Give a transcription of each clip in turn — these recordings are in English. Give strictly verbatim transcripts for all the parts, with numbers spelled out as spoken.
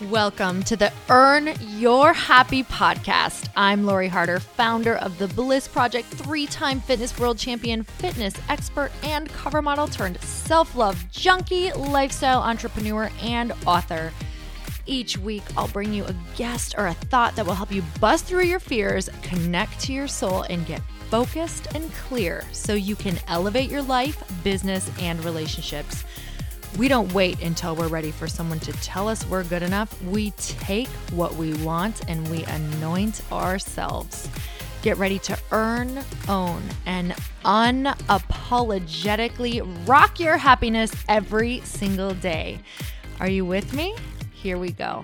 Welcome to the Earn Your Happy podcast. I'm Lori Harder, founder of the Bliss Project, three-time fitness world champion, fitness expert, and cover model turned self-love junkie, lifestyle entrepreneur, and author. Each week, I'll bring you a guest or a thought that will help you bust through your fears, connect to your soul, and get focused and clear so you can elevate your life, business, and relationships. We don't wait until we're ready for someone to tell us we're good enough. We take what we want and we anoint ourselves. Get ready to earn, own, and unapologetically rock your happiness every single day. Are you with me? Here we go.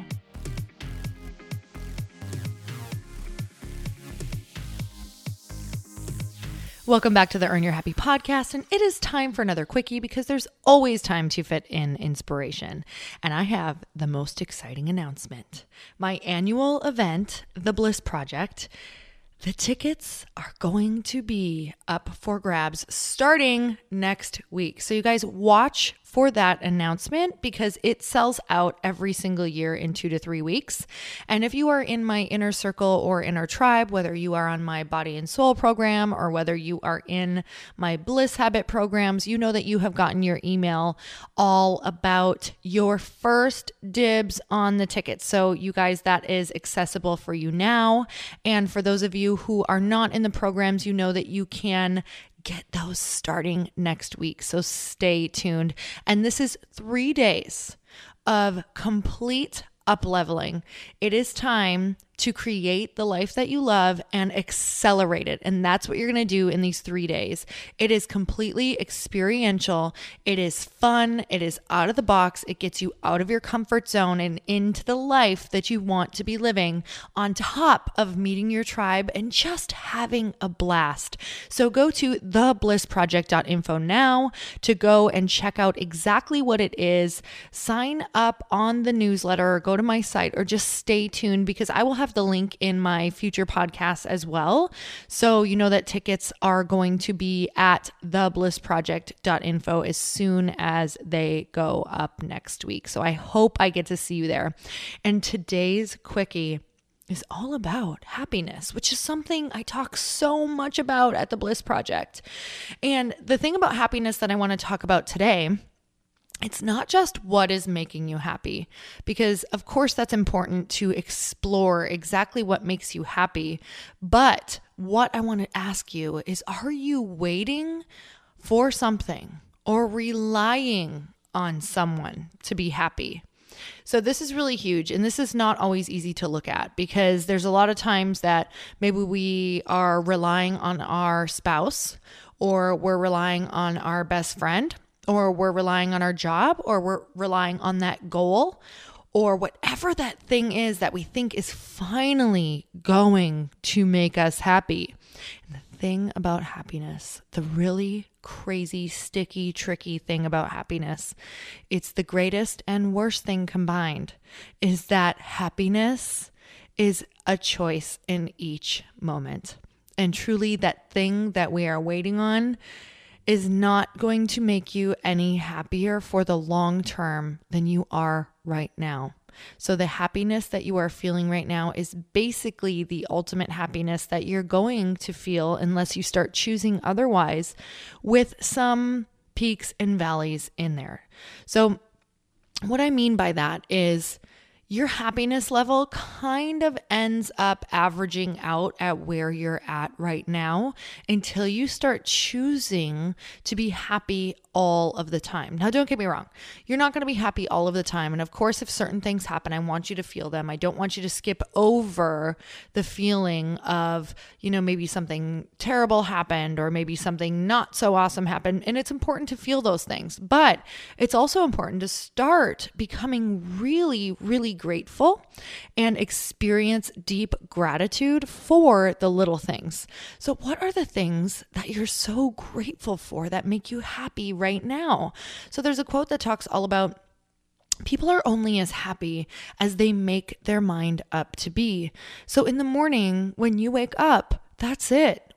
Welcome back to the Earn Your Happy podcast, and it is time for another quickie because there's always time to fit in inspiration. And I have the most exciting announcement. My annual event, The Bliss Project, the tickets are going to be up for grabs starting next week. So you guys watch for that announcement because it sells out every single year in two to three weeks. And if you are in my inner circle or inner tribe, whether you are on my body and soul program or whether you are in my Bliss Habit programs, you know that you have gotten your email all about your first dibs on the tickets. So you guys, that is accessible for you now. And for those of you who are not in the programs, you know that you can get those starting next week. So stay tuned. And this is three days of complete up-leveling. It is time to create the life that you love and accelerate it. And that's what you're going to do in these three days. It is completely experiential. It is fun. It is out of the box. It gets you out of your comfort zone and into the life that you want to be living, on top of meeting your tribe and just having a blast. So go to the bliss project dot info now to go and check out exactly what it is. Sign up on the newsletter or go to my site or just stay tuned because I will have the link in my future podcasts as well. So you know that tickets are going to be at the bliss project dot info as soon as they go up next week. So I hope I get to see you there. And today's quickie is all about happiness, which is something I talk so much about at the Bliss Project. And the thing about happiness that I want to talk about today, it's not just what is making you happy, because of course that's important to explore exactly what makes you happy. But what I want to ask you is, are you waiting for something or relying on someone to be happy? So this is really huge. And this is not always easy to look at because there's a lot of times that maybe we are relying on our spouse, or we're relying on our best friend, or we're relying on our job, or we're relying on that goal, or whatever that thing is that we think is finally going to make us happy. And the thing about happiness, the really crazy, sticky, tricky thing about happiness, it's the greatest and worst thing combined, is that happiness is a choice in each moment. And truly, that thing that we are waiting on is not going to make you any happier for the long term than you are right now. So the happiness that you are feeling right now is basically the ultimate happiness that you're going to feel unless you start choosing otherwise, with some peaks and valleys in there. So what I mean by that is your happiness level kind of ends up averaging out at where you're at right now until you start choosing to be happy all of the time. Now, don't get me wrong. You're not going to be happy all of the time. And of course, if certain things happen, I want you to feel them. I don't want you to skip over the feeling of, you know, maybe something terrible happened or maybe something not so awesome happened. And it's important to feel those things. But it's also important to start becoming really, really grateful and experience deep gratitude for the little things. So what are the things that you're so grateful for that make you happy right now? So there's a quote that talks all about people are only as happy as they make their mind up to be. So in the morning when you wake up, that's it.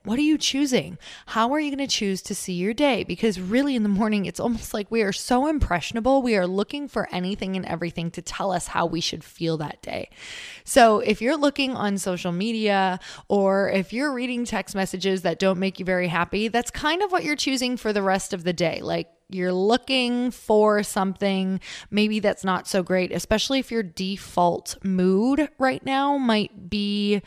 What are you choosing? How are you going to choose to see your day? Because really in the morning, it's almost like we are so impressionable. We are looking for anything and everything to tell us how we should feel that day. So if you're looking on social media or if you're reading text messages that don't make you very happy, that's kind of what you're choosing for the rest of the day. Like, you're looking for something maybe that's not so great, especially if your default mood right now might be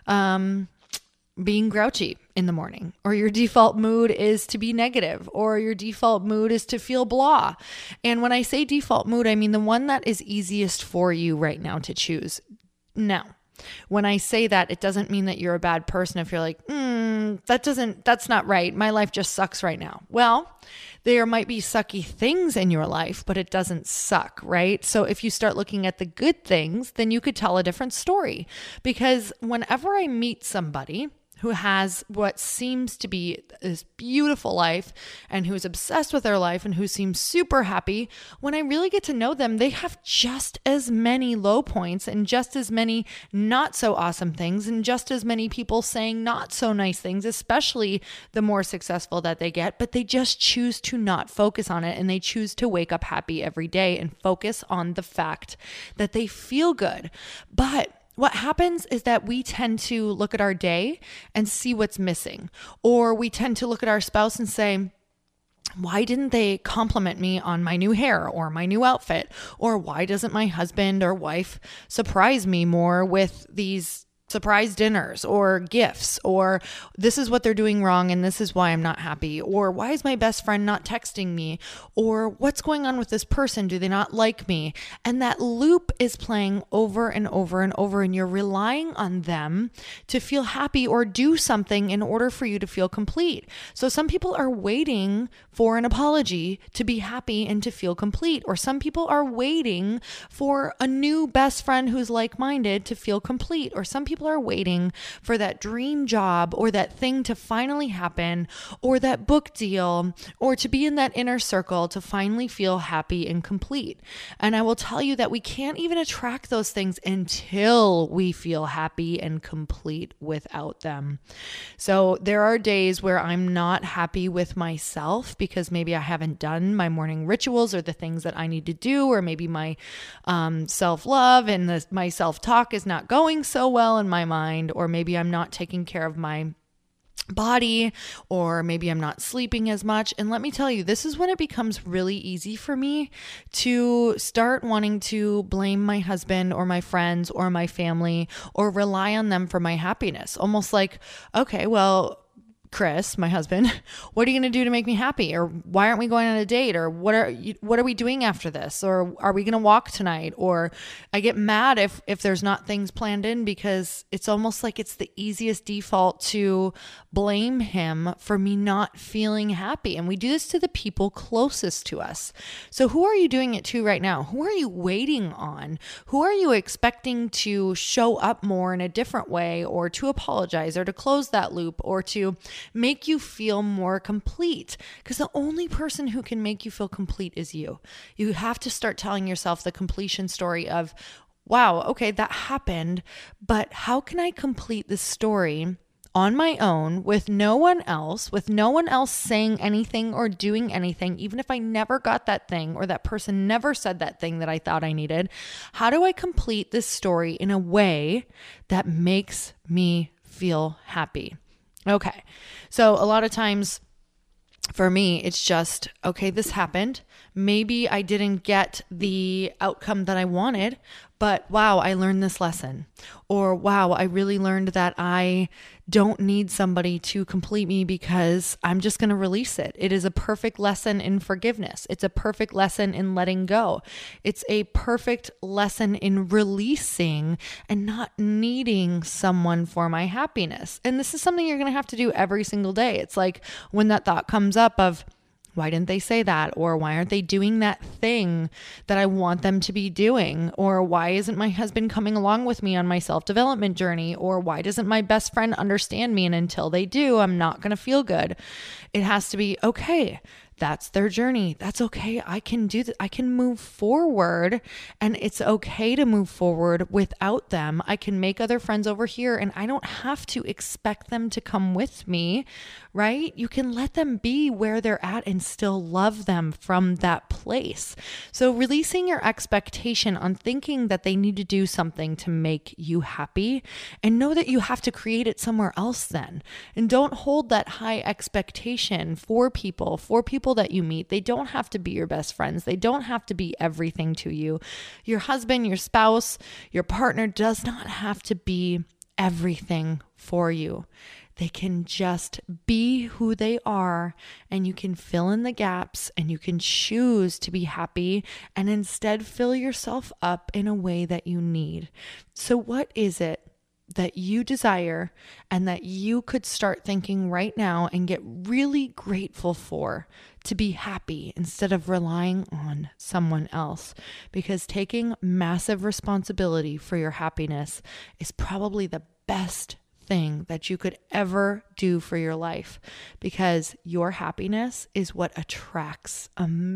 um, being grouchy in the morning, or your default mood is to be negative, or your default mood is to feel blah. And when I say default mood, I mean the one that is easiest for you right now to choose. Now, when I say that, it doesn't mean that you're a bad person if you're like, mm, that doesn't, that's not right. My life just sucks right now. Well, there might be sucky things in your life, but it doesn't suck, right? So if you start looking at the good things, then you could tell a different story. Because whenever I meet somebody who has what seems to be this beautiful life and who's obsessed with their life and who seems super happy, when I really get to know them, they have just as many low points and just as many not so awesome things and just as many people saying not so nice things, especially the more successful that they get, but they just choose to not focus on it, and they choose to wake up happy every day and focus on the fact that they feel good. But what happens is that we tend to look at our day and see what's missing, or we tend to look at our spouse and say, why didn't they compliment me on my new hair or my new outfit? Or why doesn't my husband or wife surprise me more with these surprise dinners or gifts? Or this is what they're doing wrong and this is why I'm not happy. Or why is my best friend not texting me? Or what's going on with this person? Do they not like me? And that loop is playing over and over and over, and you're relying on them to feel happy or do something in order for you to feel complete. So some people are waiting for an apology to be happy and to feel complete. Or some people are waiting for a new best friend who's like-minded to feel complete. Or some people People are waiting for that dream job or that thing to finally happen, or that book deal, or to be in that inner circle to finally feel happy and complete. And I will tell you that we can't even attract those things until we feel happy and complete without them. So there are days where I'm not happy with myself because maybe I haven't done my morning rituals or the things that I need to do, or maybe my um, self-love and the, my self-talk is not going so well in my mind, or maybe I'm not taking care of my body, or maybe I'm not sleeping as much. And let me tell you, this is when it becomes really easy for me to start wanting to blame my husband or my friends or my family, or rely on them for my happiness. Almost like, okay, well, Chris, my husband, what are you going to do to make me happy? Or why aren't we going on a date? Or what are you, what are we doing after this? Or are we going to walk tonight? Or I get mad if if there's not things planned in, because it's almost like it's the easiest default to blame him for me not feeling happy. And we do this to the people closest to us. So who are you doing it to right now? Who are you waiting on? Who are you expecting to show up more in a different way, or to apologize, or to close that loop, or to make you feel more complete? Because the only person who can make you feel complete is you. You have to start telling yourself the completion story of, wow, okay, that happened, but how can I complete this story on my own with no one else, with no one else saying anything or doing anything, even if I never got that thing or that person never said that thing that I thought I needed? How do I complete this story in a way that makes me feel happy? Okay. So a lot of times for me, it's just, okay, this happened. Maybe I didn't get the outcome that I wanted, but wow, I learned this lesson. Or wow, I really learned that I don't need somebody to complete me because I'm just going to release it. It is a perfect lesson in forgiveness. It's a perfect lesson in letting go. It's a perfect lesson in releasing and not needing someone for my happiness. And this is something you're going to have to do every single day. It's like when that thought comes up of, why didn't they say that? Or why aren't they doing that thing that I want them to be doing? Or why isn't my husband coming along with me on my self-development journey? Or why doesn't my best friend understand me? And until they do, I'm not going to feel good. It has to be, okay, That's their journey. That's okay. I can do that. I can move forward, and it's okay to move forward without them. I can make other friends over here, and I don't have to expect them to come with me, right? You can let them be where they're at and still love them from that place. So releasing your expectation on thinking that they need to do something to make you happy, and know that you have to create it somewhere else then. And don't hold that high expectation for people, for people that you meet. They don't have to be your best friends. They don't have to be everything to you. Your husband, your spouse, your partner does not have to be everything for you. They can just be who they are, and you can fill in the gaps, and you can choose to be happy and instead fill yourself up in a way that you need. So what is it that you desire and that you could start thinking right now and get really grateful for to be happy instead of relying on someone else? Because taking massive responsibility for your happiness is probably the best thing that you could ever do for your life, because your happiness is what attracts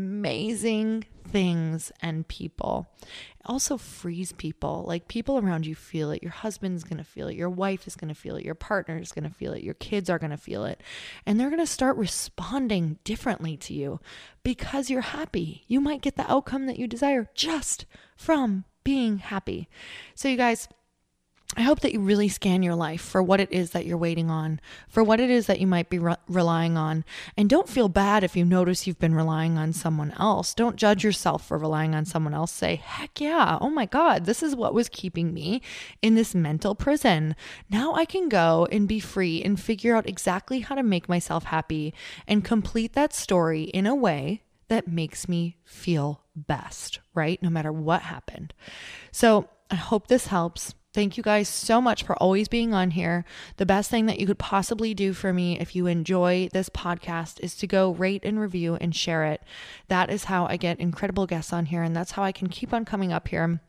amazing things and people. It also frees people. Like, people around you feel it. Your husband's going to feel it. Your wife is going to feel it. Your partner is going to feel it. Your kids are going to feel it. And they're going to start responding differently to you because you're happy. You might get the outcome that you desire just from being happy. So you guys, I hope that you really scan your life for what it is that you're waiting on, for what it is that you might be re- relying on. And don't feel bad if you notice you've been relying on someone else. Don't judge yourself for relying on someone else. Say, heck yeah, oh my God, this is what was keeping me in this mental prison. Now I can go and be free and figure out exactly how to make myself happy and complete that story in a way that makes me feel best, right? No matter what happened. So I hope this helps. Thank you guys so much for always being on here. The best thing that you could possibly do for me if you enjoy this podcast is to go rate and review and share it. That is how I get incredible guests on here, and that's how I can keep on coming up here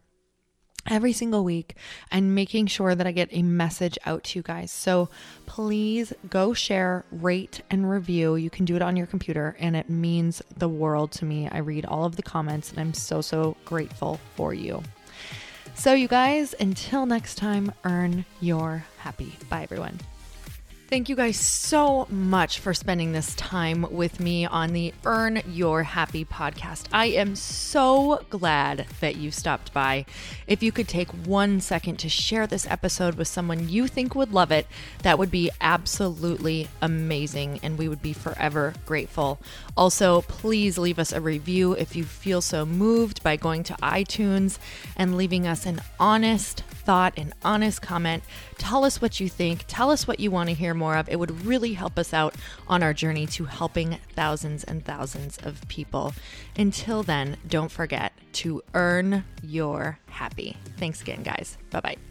every single week and making sure that I get a message out to you guys. So please go share, rate, and review. You can do it on your computer, and it means the world to me. I read all of the comments, and I'm so, so grateful for you. So you guys, until next time, earn your happy. Bye, everyone. Thank you guys so much for spending this time with me on the Earn Your Happy podcast. I am so glad that you stopped by. If you could take one second to share this episode with someone you think would love it, that would be absolutely amazing, and we would be forever grateful. Also, please leave us a review if you feel so moved by going to iTunes and leaving us an honest thought, an honest comment. Tell us what you think. Tell us what you want to hear more of. It would really help us out on our journey to helping thousands and thousands of people. Until then, don't forget to earn your happy. Thanks again, guys. Bye-bye.